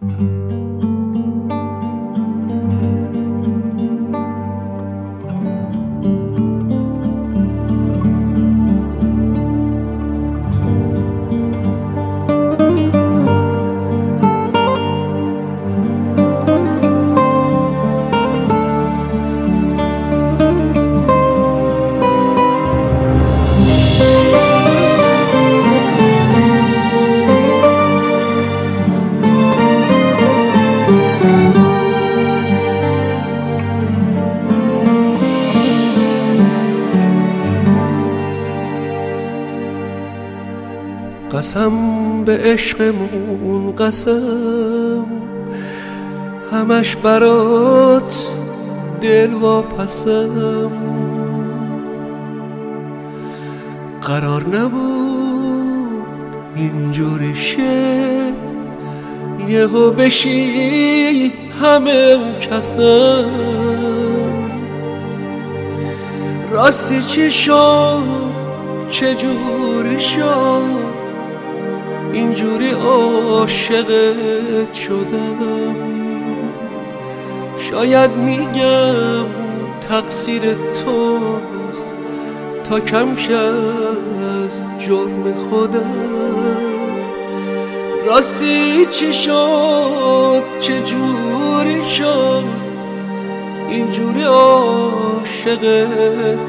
قسم به عشقمون، قسم همش برات دل واپسم. قرار نبود اینجوری شه، یهو بشی همه کسم. راستی چی شد، چجوری شد، اینجوری عاشقت شدم. شاید میگم تقصیر توست، تا کم شه از جرم خودم. راستی چی شد، چجوری شد، اینجوری عاشقت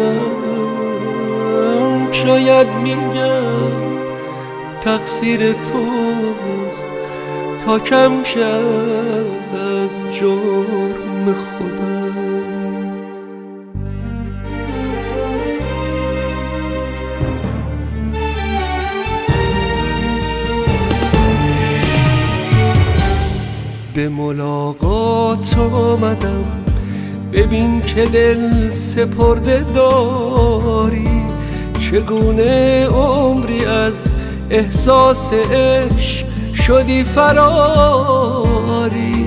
شدم. شاید میگم تقصیر توست، تا کم شه از جرم خودم. به ملاقات آمدم، ببین که دل سپرده داری. چگونه عمری از احساس عشق شدی فراری.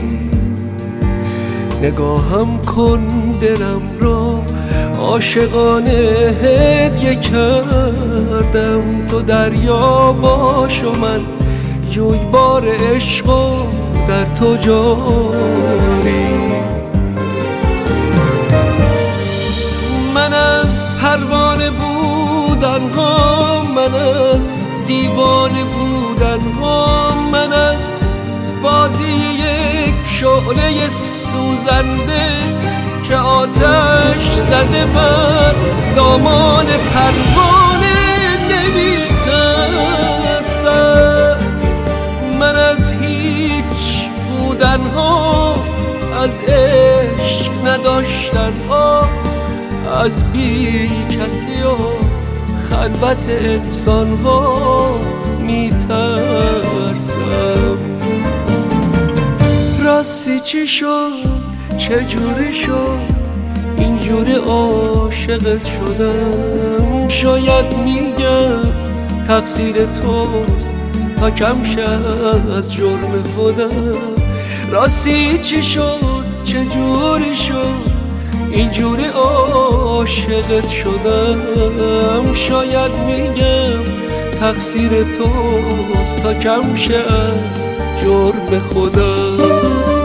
نگاهم کن دلم را، عاشقانه هدیه کردم. تو دریا باش و من جویبار عشق و در تو جاری. من از پروانه بودن ها، من از دیوانه بودن ها، من از بازی یک شعله سوزنده که آتش زده بر دامان پروانه نمی‌ترسم. من از هیچ بودن ها، از عشق نداشتن ها، از بی کسی و خلوت انسان ها میترسم. راستی چی شد، چجوری شد، اینجوری عاشقت شدم. شاید میگم تقصیر توست، تا کم شه از جرم خودم. راستی چی شد، چجوری شد، اینجوری عاشقت شدم. شاید میگم تقصیر توست، تا کم شه از جرم خودم.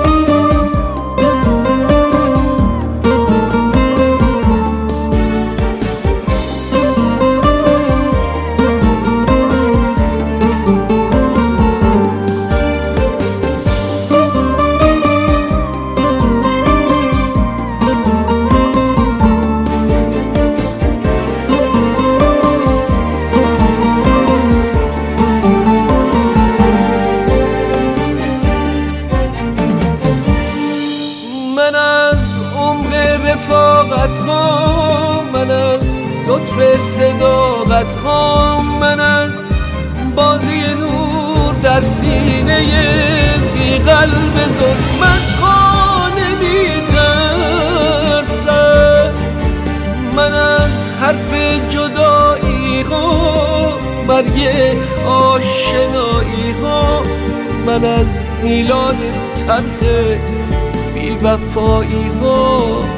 من از عمق رفاقت ها، من از لطف صداقت ها، من از بازی نور در سینه بی قلب ظلمت ها نمی‌ترسم. من از حرف جدایی ها، مرگ آشنایی ها، من از میلاد تلخ بی وفایی ها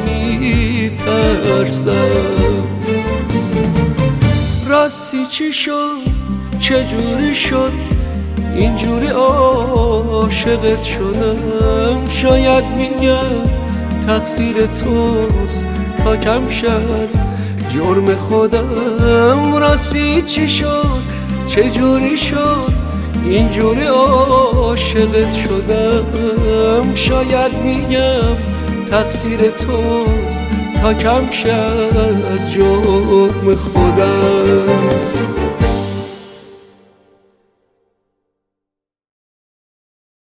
میترسم. راستی چی شد، چجوری شد، اینجوری عاشقت شدم. شاید میگم تقصیر توست تا کم شد جرم خودم. راستی چی شد چجوری شد اینجوری عاشقت شدم. شاید میگم تقصیر توست تا کم شد جرم خودم.